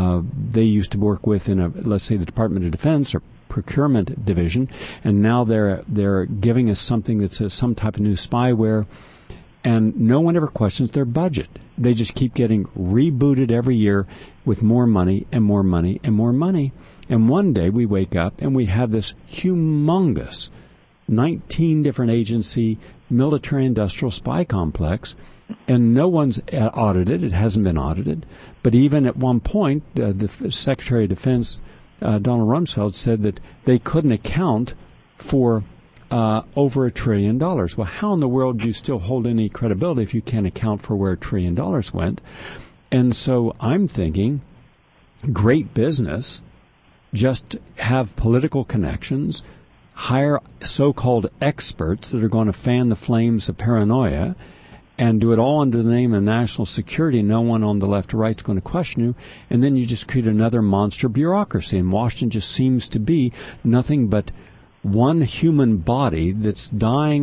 work with let's say the Department of Defense or procurement division, and now they're giving us something that's some type of new spyware, and no one ever questions their budget. They just keep getting rebooted every year with more money and more money and more money. And one day we wake up and we have this humongous 19 different agency military industrial spy complex, and no one's audited. It hasn't been audited. But even at one point, the Secretary of Defense, Donald Rumsfeld, said that they couldn't account for over $1 trillion. Well, how in the world do you still hold any credibility if you can't account for where $1 trillion went? And so I'm thinking, great business, just have political connections, hire so-called experts that are going to fan the flames of paranoia, and do it all under the name of national security. No one on the left or right is going to question you. And then you just create another monster bureaucracy. And Washington just seems to be nothing but one human body that's dying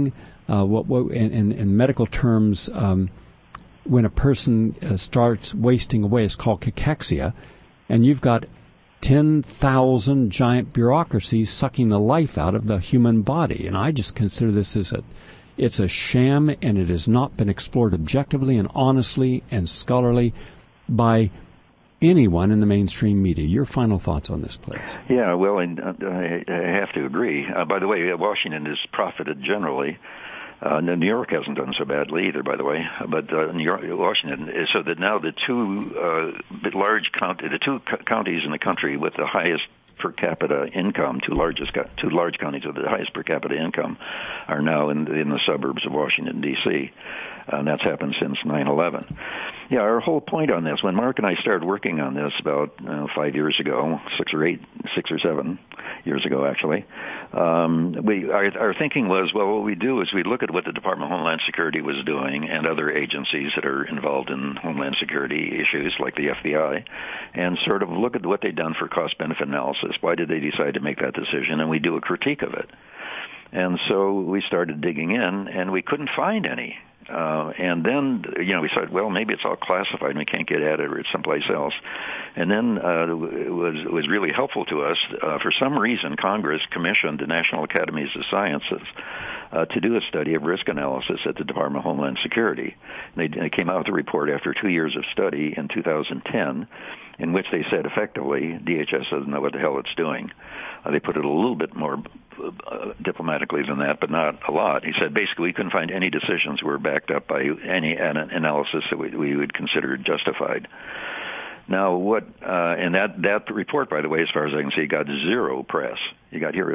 in medical terms, when a person starts wasting away, it's called cachexia, and you've got 10,000 giant bureaucracies sucking the life out of the human body. And I just consider this as it's a sham, and it has not been explored objectively and honestly and scholarly by anyone in the mainstream media. Your final thoughts on this, please. Yeah, well, I have to agree. By the way, Washington has profited generally. New York hasn't done so badly either, by the way, but New York, Washington, so that now the two counties in the country with the highest per capita income, two large counties with the highest per capita income, are now in the suburbs of Washington, D.C., and that's happened since 9/11. Yeah, our whole point on this, when Mark and I started working on this about 5 years ago, 6 or 7 years ago, actually, our thinking was, well, what we do is we look at what the Department of Homeland Security was doing and other agencies that are involved in Homeland Security issues like the FBI, and sort of look at what they've done for cost-benefit analysis. Why did they decide to make that decision? And we do a critique of it. And so we started digging in, and we couldn't find any. And then, we said, well, maybe it's all classified and we can't get at it, or it's someplace else. And then it was really helpful to us. For some reason, Congress commissioned the National Academies of Sciences to do a study of risk analysis at the Department of Homeland Security. They came out with a report after 2 years of study in 2010, in which they said, effectively, DHS doesn't know what the hell it's doing. They put it a little bit more diplomatically than that, but not a lot. He said, basically, we couldn't find any decisions were backed up by any analysis that we would consider justified. Now, and that report, by the way, as far as I can see, got zero press. You got here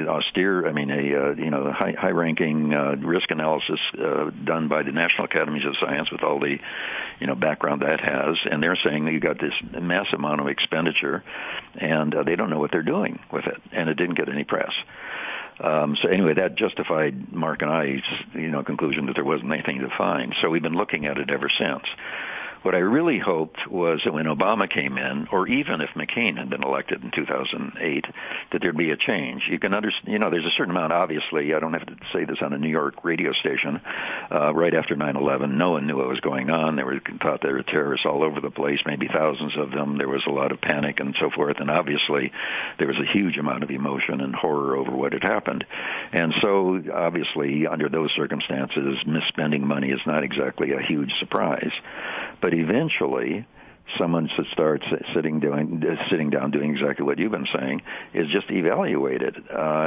a high-ranking risk analysis done by the National Academies of Science with all the, background that has, and they're saying that you got this massive amount of expenditure, and they don't know what they're doing with it, and it didn't get any press. So anyway, that justified Mark and I's, conclusion that there wasn't anything to find. So we've been looking at it ever since. What I really hoped was that when Obama came in, or even if McCain had been elected in 2008, that there'd be a change. You can understand, there's a certain amount, obviously, I don't have to say this on a New York radio station, right after 9/11, no one knew what was going on. They were thought there were terrorists all over the place, maybe thousands of them. There was a lot of panic and so forth, and obviously there was a huge amount of emotion and horror over what had happened. And so, obviously, under those circumstances, misspending money is not exactly a huge surprise. But eventually, someone starts sitting down doing exactly what you've been saying, is just evaluate it.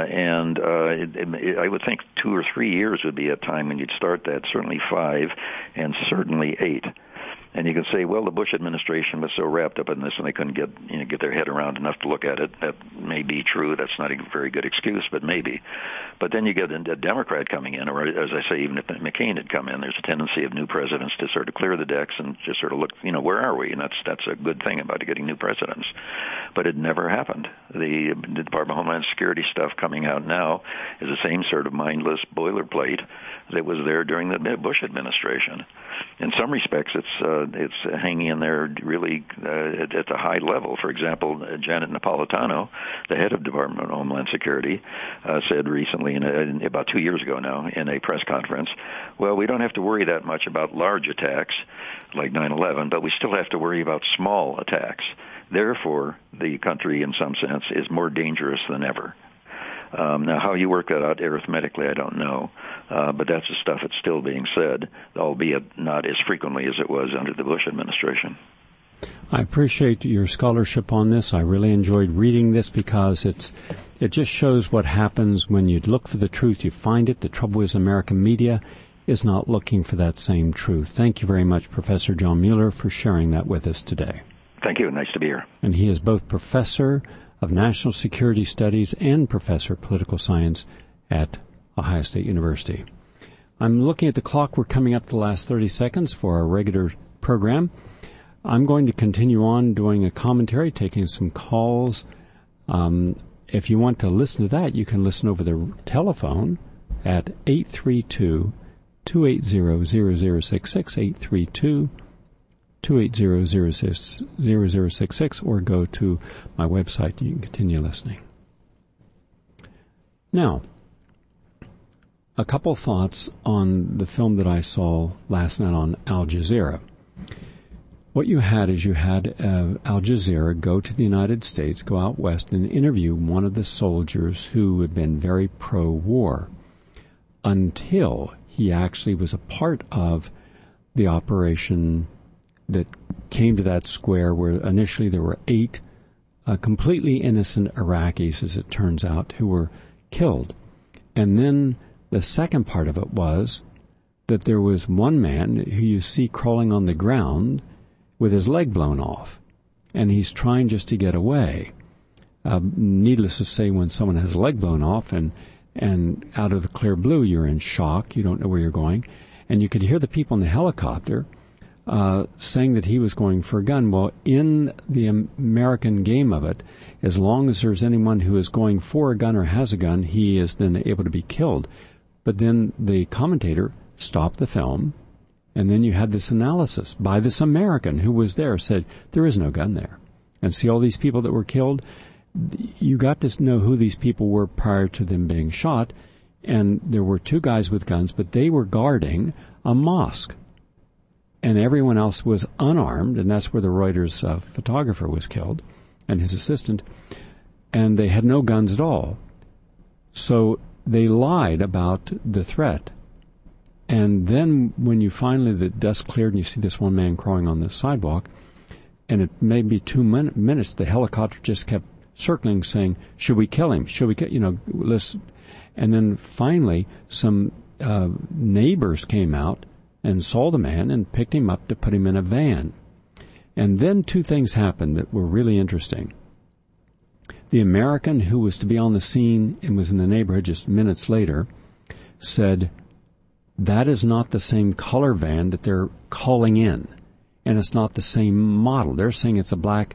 I would think 2 or 3 years would be a time when you'd start that, certainly 5, and certainly 8. And you can say, well, the Bush administration was so wrapped up in this and they couldn't get their head around enough to look at it. That may be true. That's not a very good excuse, but maybe. But then you get a Democrat coming in, or as I say, even if McCain had come in, there's a tendency of new presidents to sort of clear the decks and just sort of look, where are we? And that's a good thing about getting new presidents. But it never happened. The Department of Homeland Security stuff coming out now is the same sort of mindless boilerplate that was there during the Bush administration. In some respects, it's hanging in there really at a high level. For example, Janet Napolitano, the head of Department of Homeland Security, said recently, about 2 years ago now, in a press conference, well, we don't have to worry that much about large attacks like 9/11, but we still have to worry about small attacks. Therefore, the country, in some sense, is more dangerous than ever. Now, how you work that out arithmetically, I don't know, but that's the stuff that's still being said, albeit not as frequently as it was under the Bush administration. I appreciate your scholarship on this. I really enjoyed reading this because it just shows what happens when you look for the truth. You find it. The trouble is American media is not looking for that same truth. Thank you very much, Professor John Mueller, for sharing that with us today. Thank you. Nice to be here. And he is both Professor of National Security Studies and Professor of Political Science at Ohio State University. I'm looking at the clock. We're coming up to the last 30 seconds for our regular program. I'm going to continue on doing a commentary, taking some calls. If you want to listen to that, you can listen over the telephone at 832-280-0066, 832-280-0066, or go to my website. You can continue listening. Now, a couple thoughts on the film that I saw last night on Al Jazeera. What you had is Al Jazeera go to the United States, go out west, and interview one of the soldiers who had been very pro-war until he actually was a part of the operation that came to that square where initially there were 8 completely innocent Iraqis, as it turns out, who were killed. And then the second part of it was that there was one man who you see crawling on the ground with his leg blown off, and he's trying just to get away. Needless to say, when someone has a leg blown off and out of the clear blue, you're in shock, you don't know where you're going, and you could hear the people in the helicopter saying that he was going for a gun. Well, in the American game of it, as long as there's anyone who is going for a gun or has a gun, he is then able to be killed. But then the commentator stopped the film, and then you had this analysis by this American who was there, said, there is no gun there. And see all these people that were killed? You got to know who these people were prior to them being shot, and there were 2 guys with guns, but they were guarding a mosque. And everyone else was unarmed, and that's where the Reuters photographer was killed, and his assistant, and they had no guns at all. So they lied about the threat. And then when you finally, the dust cleared and you see this one man crawling on the sidewalk, and it may be 2 minutes, the helicopter just kept circling saying, should we kill him? Should we kill, listen. And then finally some neighbors came out and saw the man and picked him up to put him in a van. And then 2 things happened that were really interesting. The American who was to be on the scene and was in the neighborhood just minutes later said, that is not the same color van that they're calling in, and it's not the same model. They're saying it's a black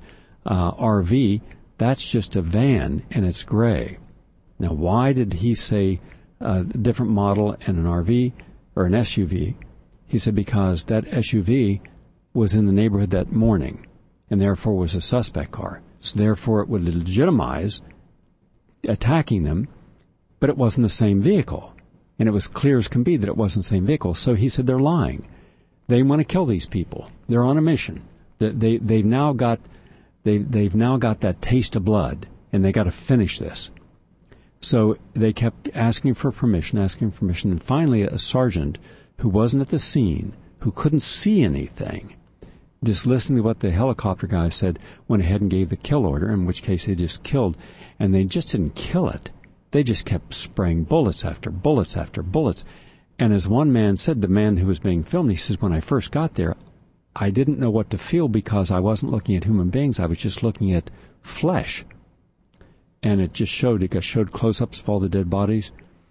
RV. That's just a van, and it's gray. Now, why did he say a different model and an RV or an SUV? He said because that SUV was in the neighborhood that morning, and therefore was a suspect car. So therefore it would legitimize attacking them, but it wasn't the same vehicle. And it was clear as can be that it wasn't the same vehicle. So he said they're lying. They want to kill these people. They're on a mission. They've now got that taste of blood, and they got to finish this. So they kept asking for permission, and finally a sergeant who wasn't at the scene, who couldn't see anything, just listening to what the helicopter guy said, went ahead and gave the kill order, in which case they just killed. And they just didn't kill it. They just kept spraying bullets after bullets after bullets. And as one man said, the man who was being filmed, he says, when I first got there, I didn't know what to feel because I wasn't looking at human beings. I was just looking at flesh. And it got showed close-ups of all the dead bodies.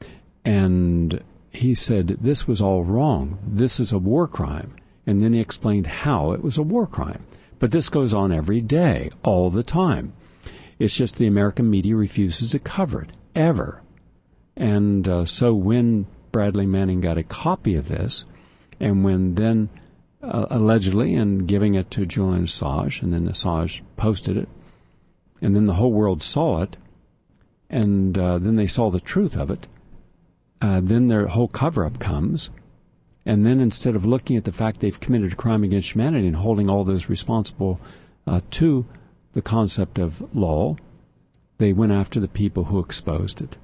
And he said, this was all wrong. This is a war crime. And then he explained how it was a war crime. But this goes on every day, all the time. It's just the American media refuses to cover it, ever. And so when Bradley Manning got a copy of this, and when then allegedly and giving it to Julian Assange, and then Assange posted it, and then the whole world saw it, and then they saw the truth of it, then their whole cover-up comes, and then instead of looking at the fact they've committed a crime against humanity and holding all those responsible to the concept of law, they went after the people who exposed it.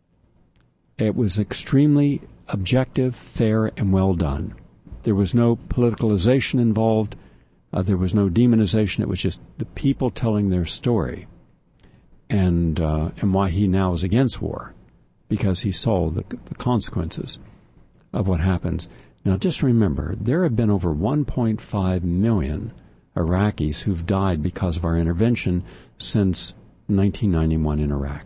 It was extremely objective, fair, and well done. There was no politicalization involved. There was no demonization. It was just the people telling their story, and why he now is against war, because he saw the consequences of what happens. Now, just remember, there have been over 1.5 million Iraqis who've died because of our intervention since 1991 in Iraq.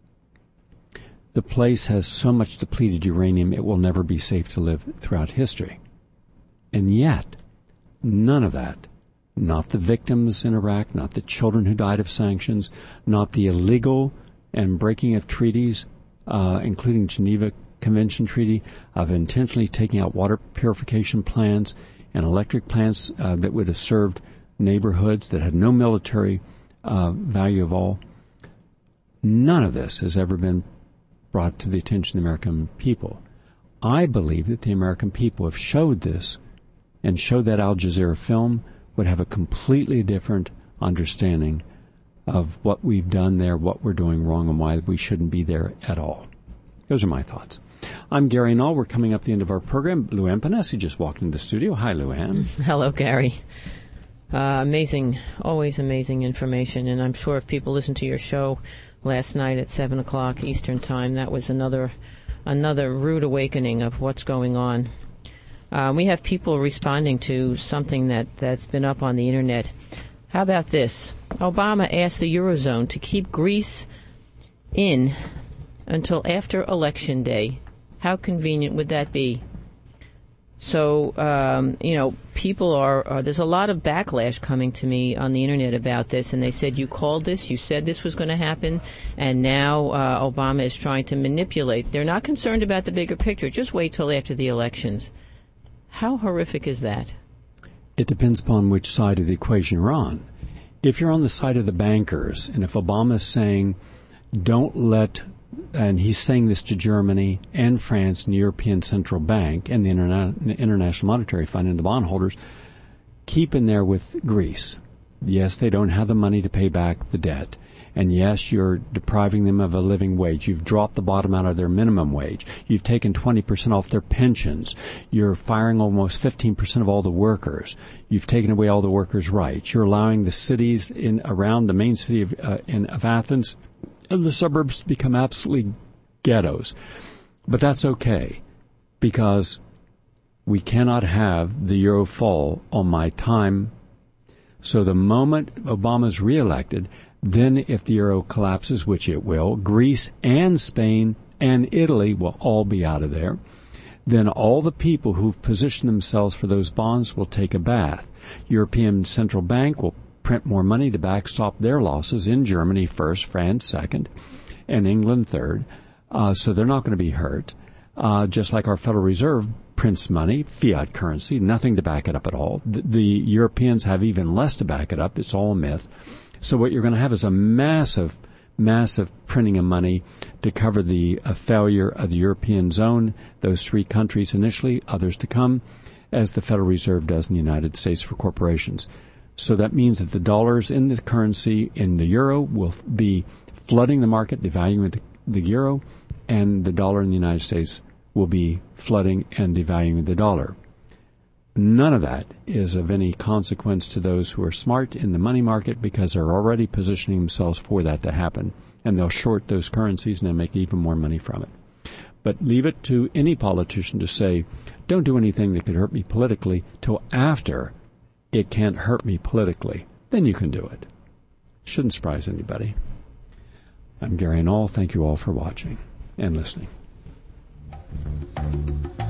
The place has so much depleted uranium it will never be safe to live throughout history. And yet, none of that, not the victims in Iraq, not the children who died of sanctions, not the illegal and breaking of treaties, including Geneva Convention Treaty, of intentionally taking out water purification plants and electric plants that would have served neighborhoods that had no military value of all. None of this has ever been brought to the attention of the American people. I believe that the American people, if showed this and showed that Al Jazeera film, would have a completely different understanding of what we've done there, what we're doing wrong, and why we shouldn't be there at all. Those are my thoughts. I'm Gary Null. We're coming up the end of our program. Luann Panesi just walked into the studio. Hi, Luann. Hello, Gary. Amazing, always amazing information. And I'm sure if people listened to your show last night at 7 o'clock Eastern Time, that was another rude awakening of what's going on. We have people responding to something that's been up on the Internet. How about this? Obama asked the Eurozone to keep Greece in until after Election Day. How convenient would that be? So, people are there's a lot of backlash coming to me on the Internet about this, and they said, you called this, you said this was going to happen, and now Obama is trying to manipulate. They're not concerned about the bigger picture. Just wait till after the elections. How horrific is that? It depends upon which side of the equation you're on. If you're on the side of the bankers, and if Obama's saying, don't let, and he's saying this to Germany and France and the European Central Bank and the International Monetary Fund and the bondholders, keep in there with Greece. Yes, they don't have the money to pay back the debt. And yes, you're depriving them of a living wage. You've dropped the bottom out of their minimum wage. You've taken 20% off their pensions. You're firing almost 15% of all the workers. You've taken away all the workers' rights. You're allowing the cities around the main city of Athens and the suburbs to become absolutely ghettos. But that's okay, because we cannot have the euro fall on my time. So the moment Obama's reelected, then if the euro collapses, which it will, Greece and Spain and Italy will all be out of there. Then all the people who've positioned themselves for those bonds will take a bath. European Central Bank will print more money to backstop their losses in Germany first, France second, and England third. So they're not going to be hurt. Just like our Federal Reserve prints money, fiat currency, nothing to back it up at all. The Europeans have even less to back it up. It's all a myth. So what you're going to have is a massive printing of money to cover the failure of the European zone, those three countries initially, others to come, as the Federal Reserve does in the United States for corporations. So that means that the dollars in the currency in the euro will be flooding the market, devaluing the euro, and the dollar in the United States will be flooding and devaluing the dollar. None of that is of any consequence to those who are smart in the money market, because they're already positioning themselves for that to happen. And they'll short those currencies and they'll make even more money from it. But leave it to any politician to say, don't do anything that could hurt me politically till after it can't hurt me politically. Then you can do it. Shouldn't surprise anybody. I'm Gary Null. Thank you all for watching and listening.